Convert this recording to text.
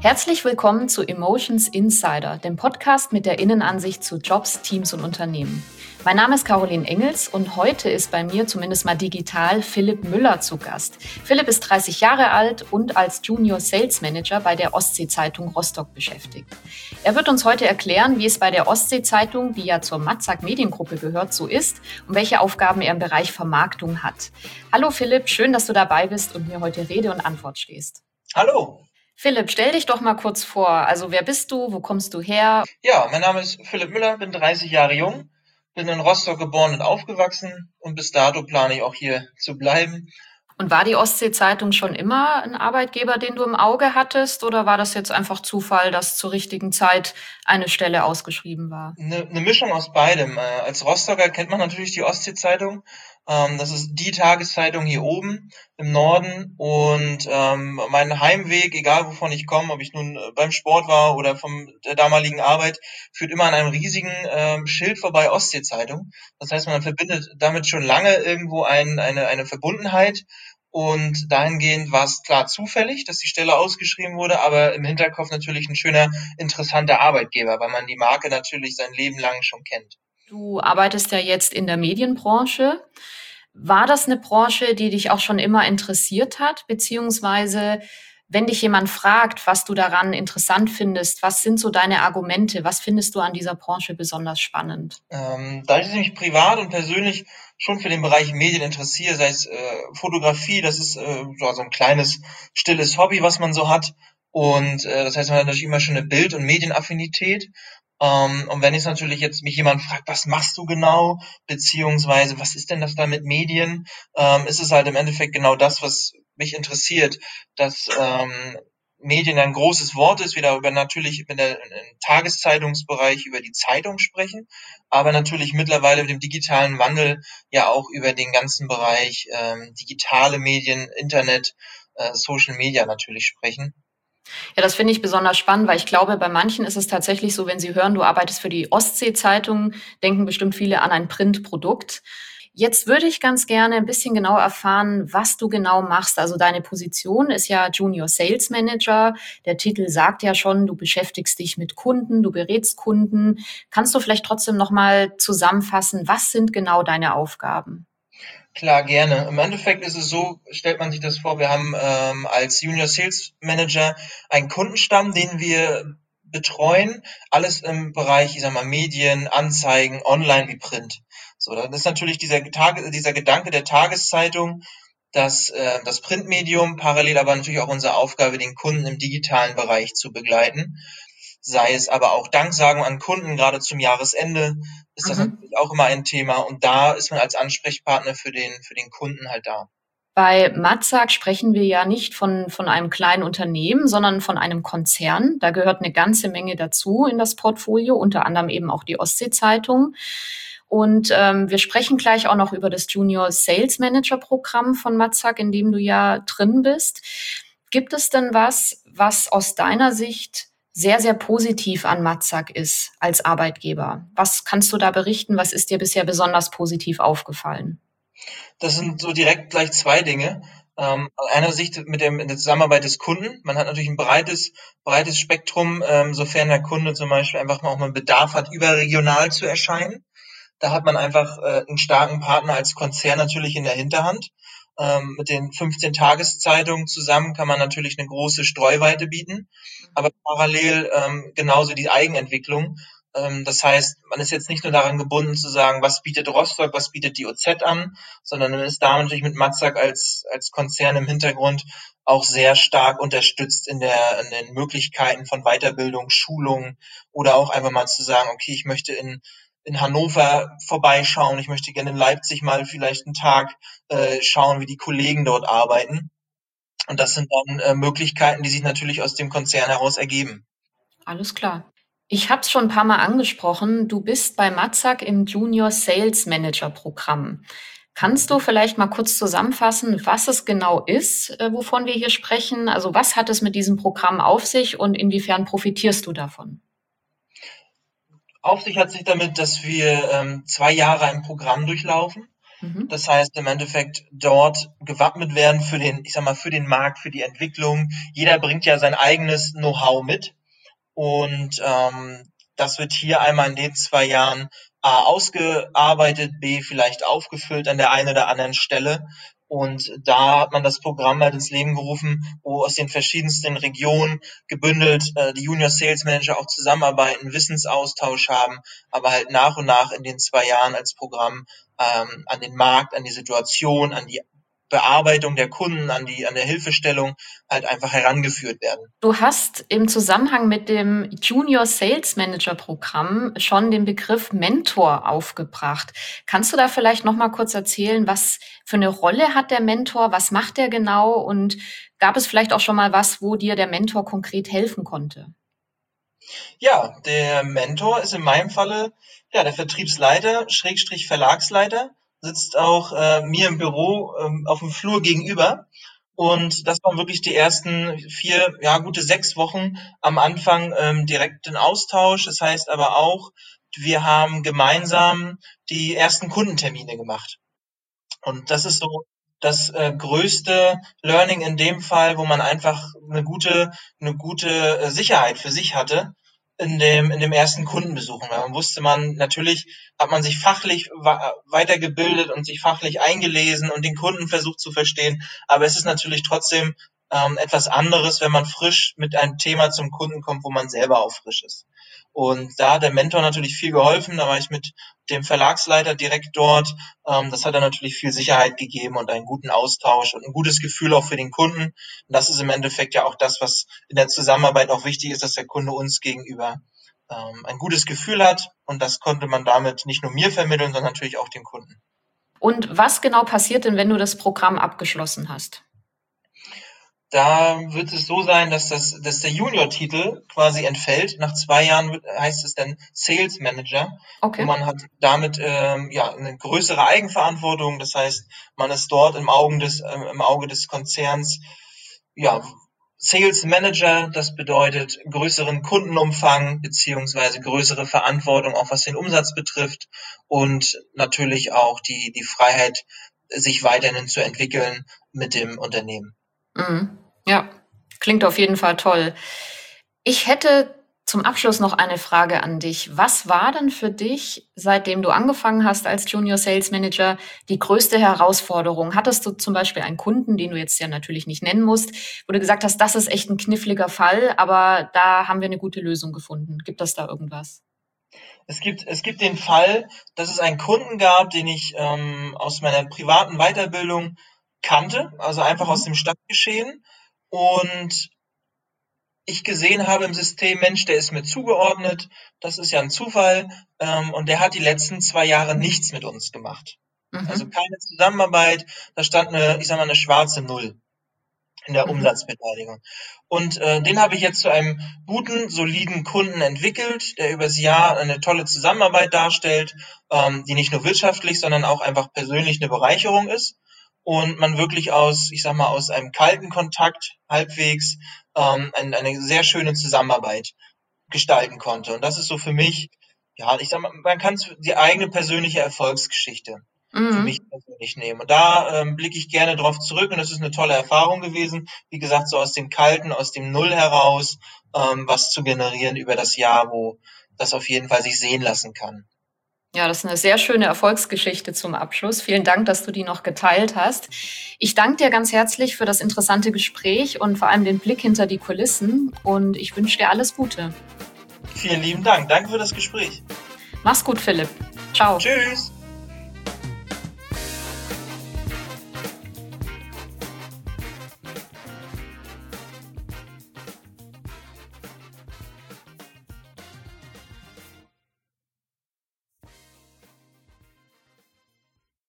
Herzlich willkommen zu Emotions Insider, dem Podcast mit der Innenansicht zu Jobs, Teams und Unternehmen. Mein Name ist Caroline Engels und heute ist bei mir zumindest mal digital Philipp Müller zu Gast. Philipp ist 30 Jahre alt und als Junior Sales Manager bei der Ostsee-Zeitung Rostock beschäftigt. Er wird uns heute erklären, wie es bei der Ostsee-Zeitung, die ja zur Matzak Mediengruppe gehört, so ist und welche Aufgaben er im Bereich Vermarktung hat. Hallo Philipp, schön, dass du dabei bist und mir heute Rede und Antwort stehst. Hallo. Philipp, stell dich doch mal kurz vor. Also wer bist du? Wo kommst du her? Ja, mein Name ist Philipp Müller, bin 30 Jahre jung, bin in Rostock geboren und aufgewachsen und bis dato plane ich auch hier zu bleiben. Und war die Ostsee-Zeitung schon immer ein Arbeitgeber, den du im Auge hattest? Oder war das jetzt einfach Zufall, dass zur richtigen Zeit eine Stelle ausgeschrieben war? Eine Mischung aus beidem. Als Rostocker kennt man natürlich die Ostsee-Zeitung. Das ist die Tageszeitung hier oben im Norden und mein Heimweg, egal wovon ich komme, ob ich nun beim Sport war oder von der damaligen Arbeit, führt immer an einem riesigen Schild vorbei, Ostsee-Zeitung. Das heißt, man verbindet damit schon lange irgendwo eine Verbundenheit. Und dahingehend war es klar zufällig, dass die Stelle ausgeschrieben wurde, aber im Hinterkopf natürlich ein schöner, interessanter Arbeitgeber, weil man die Marke natürlich sein Leben lang schon kennt. Du arbeitest ja jetzt in der Medienbranche. War das eine Branche, die dich auch schon immer interessiert hat? Beziehungsweise, wenn dich jemand fragt, was du daran interessant findest, was sind so deine Argumente? Was findest du an dieser Branche besonders spannend? Da ich mich privat und persönlich schon für den Bereich Medien interessiere, sei es Fotografie, das ist so ein kleines, stilles Hobby, was man so hat. Und das heißt, man hat natürlich immer schon eine Bild- und Medienaffinität. Und wenn jetzt natürlich jetzt mich jemand fragt, was machst du genau, beziehungsweise was ist denn das da mit Medien, ist es halt im Endeffekt genau das, was mich interessiert, dass Medien ein großes Wort ist, wir darüber natürlich im Tageszeitungsbereich über die Zeitung sprechen, aber natürlich mittlerweile mit dem digitalen Wandel ja auch über den ganzen Bereich digitale Medien, Internet, Social Media natürlich sprechen. Ja, das finde ich besonders spannend, weil ich glaube, bei manchen ist es tatsächlich so, wenn sie hören, du arbeitest für die Ostsee-Zeitung, denken bestimmt viele an ein Printprodukt. Jetzt würde ich ganz gerne ein bisschen genau erfahren, was du genau machst. Also deine Position ist ja Junior Sales Manager. Der Titel sagt ja schon, du beschäftigst dich mit Kunden, du berätst Kunden. Kannst du vielleicht trotzdem noch mal zusammenfassen, was sind genau deine Aufgaben? Klar, gerne. Im Endeffekt ist es so, stellt man sich das vor, wir haben als Junior Sales Manager einen Kundenstamm, den wir betreuen, alles im Bereich, ich sag mal, Medien, Anzeigen, online wie Print. So, dann ist natürlich dieser Gedanke der Tageszeitung, dass das Printmedium parallel aber natürlich auch unsere Aufgabe, den Kunden im digitalen Bereich zu begleiten. Sei es aber auch Danksagen an Kunden, gerade zum Jahresende ist das Mhm. natürlich auch immer ein Thema. Und da ist man als Ansprechpartner für den Kunden halt da. Bei Matzak sprechen wir ja nicht von einem kleinen Unternehmen, sondern von einem Konzern. Da gehört eine ganze Menge dazu in das Portfolio, unter anderem eben auch die Ostsee-Zeitung. Und wir sprechen gleich auch noch über das Junior Sales Manager Programm von Matzak, in dem du ja drin bist. Gibt es denn was aus deiner Sicht sehr, sehr positiv an Matzak ist als Arbeitgeber? Was kannst du da berichten? Was ist dir bisher besonders positiv aufgefallen? Das sind so direkt gleich zwei Dinge. Aus einer Sicht in der Zusammenarbeit des Kunden. Man hat natürlich ein breites Spektrum, sofern der Kunde zum Beispiel einfach mal auch mal Bedarf hat, überregional zu erscheinen. Da hat man einfach einen starken Partner als Konzern natürlich in der Hinterhand. Mit den 15 Tageszeitungen zusammen kann man natürlich eine große Streuweite bieten, aber parallel genauso die Eigenentwicklung. Das heißt, man ist jetzt nicht nur daran gebunden zu sagen, was bietet Rostock, was bietet die OZ an, sondern man ist da natürlich mit Matzak als Konzern im Hintergrund auch sehr stark unterstützt in den Möglichkeiten von Weiterbildung, Schulung oder auch einfach mal zu sagen, okay, ich möchte in Hannover vorbeischauen, ich möchte gerne in Leipzig mal vielleicht einen Tag schauen, wie die Kollegen dort arbeiten. Und das sind dann Möglichkeiten, die sich natürlich aus dem Konzern heraus ergeben. Alles klar. Ich habe es schon ein paar Mal angesprochen. Du bist bei Matzak im Junior Sales Manager Programm. Kannst du vielleicht mal kurz zusammenfassen, was es genau ist, wovon wir hier sprechen? Also was hat es mit diesem Programm auf sich und inwiefern profitierst du davon? Auf sich hat sich damit, dass wir 2 Jahre ein Programm durchlaufen. Das heißt im Endeffekt dort gewappnet werden für den Markt, für die Entwicklung. Jeder bringt ja sein eigenes Know-how mit und das wird hier einmal in den 2 Jahren A ausgearbeitet, B vielleicht aufgefüllt an der einen oder anderen Stelle. Und da hat man das Programm halt ins Leben gerufen, wo aus den verschiedensten Regionen gebündelt die Junior Sales Manager auch zusammenarbeiten, Wissensaustausch haben, aber halt nach und nach in den 2 Jahren als Programm an den Markt, an die Situation, an die Bearbeitung der Kunden, an der Hilfestellung halt einfach herangeführt werden. Du hast im Zusammenhang mit dem Junior Sales Manager Programm schon den Begriff Mentor aufgebracht. Kannst du da vielleicht noch mal kurz erzählen, was für eine Rolle hat der Mentor? Was macht der genau? Und gab es vielleicht auch schon mal was, wo dir der Mentor konkret helfen konnte? Ja, der Mentor ist in meinem Falle der Vertriebsleiter, / Verlagsleiter, sitzt auch mir im Büro auf dem Flur gegenüber. Und das waren wirklich die ersten 4, gute 6 Wochen am Anfang direkt den Austausch. Das heißt aber auch, wir haben gemeinsam die ersten Kundentermine gemacht. Und das ist so das größte Learning in dem Fall, wo man einfach eine gute Sicherheit für sich hatte in dem ersten Kundenbesuch. Und dann wusste man, natürlich hat man sich fachlich weitergebildet und sich fachlich eingelesen und den Kunden versucht zu verstehen. Aber es ist natürlich trotzdem etwas anderes, wenn man frisch mit einem Thema zum Kunden kommt, wo man selber auch frisch ist. Und da hat der Mentor natürlich viel geholfen. Da war ich mit dem Verlagsleiter direkt dort. Das hat dann natürlich viel Sicherheit gegeben und einen guten Austausch und ein gutes Gefühl auch für den Kunden. Und das ist im Endeffekt ja auch das, was in der Zusammenarbeit auch wichtig ist, dass der Kunde uns gegenüber ein gutes Gefühl hat. Und das konnte man damit nicht nur mir vermitteln, sondern natürlich auch dem Kunden. Und was genau passiert denn, wenn du das Programm abgeschlossen hast? Da wird es so sein, dass der Junior-Titel quasi entfällt. Nach 2 Jahren heißt es dann Sales Manager. Okay. Und man hat damit eine größere Eigenverantwortung. Das heißt, man ist dort im Auge des Konzerns Sales Manager. Das bedeutet größeren Kundenumfang beziehungsweise größere Verantwortung, auch was den Umsatz betrifft und natürlich auch die Freiheit, sich weiterhin zu entwickeln mit dem Unternehmen. Ja, klingt auf jeden Fall toll. Ich hätte zum Abschluss noch eine Frage an dich. Was war denn für dich, seitdem du angefangen hast als Junior Sales Manager, die größte Herausforderung? Hattest du zum Beispiel einen Kunden, den du jetzt ja natürlich nicht nennen musst, wo du gesagt hast, das ist echt ein kniffliger Fall, aber da haben wir eine gute Lösung gefunden. Gibt es da irgendwas? Es gibt den Fall, dass es einen Kunden gab, den ich aus meiner privaten Weiterbildung kannte, also einfach aus dem Stadtgeschehen. Und ich gesehen habe im System, Mensch, der ist mir zugeordnet, das ist ja ein Zufall, und der hat die letzten 2 Jahre nichts mit uns gemacht. Also keine Zusammenarbeit, da stand eine schwarze Null in der Umsatzbeteiligung. Und den habe ich jetzt zu einem guten, soliden Kunden entwickelt, der übers Jahr eine tolle Zusammenarbeit darstellt, die nicht nur wirtschaftlich, sondern auch einfach persönlich eine Bereicherung ist. Und man wirklich aus einem kalten Kontakt halbwegs eine sehr schöne Zusammenarbeit gestalten konnte. Und das ist so für mich, man kann es die eigene persönliche Erfolgsgeschichte für mich persönlich nehmen. Und da blicke ich gerne drauf zurück und das ist eine tolle Erfahrung gewesen. Wie gesagt, so aus dem Kalten, aus dem Null heraus, was zu generieren über das Jahr, wo das auf jeden Fall sich sehen lassen kann. Ja, das ist eine sehr schöne Erfolgsgeschichte zum Abschluss. Vielen Dank, dass du die noch geteilt hast. Ich danke dir ganz herzlich für das interessante Gespräch und vor allem den Blick hinter die Kulissen und ich wünsche dir alles Gute. Vielen lieben Dank. Danke für das Gespräch. Mach's gut, Philipp. Ciao. Tschüss.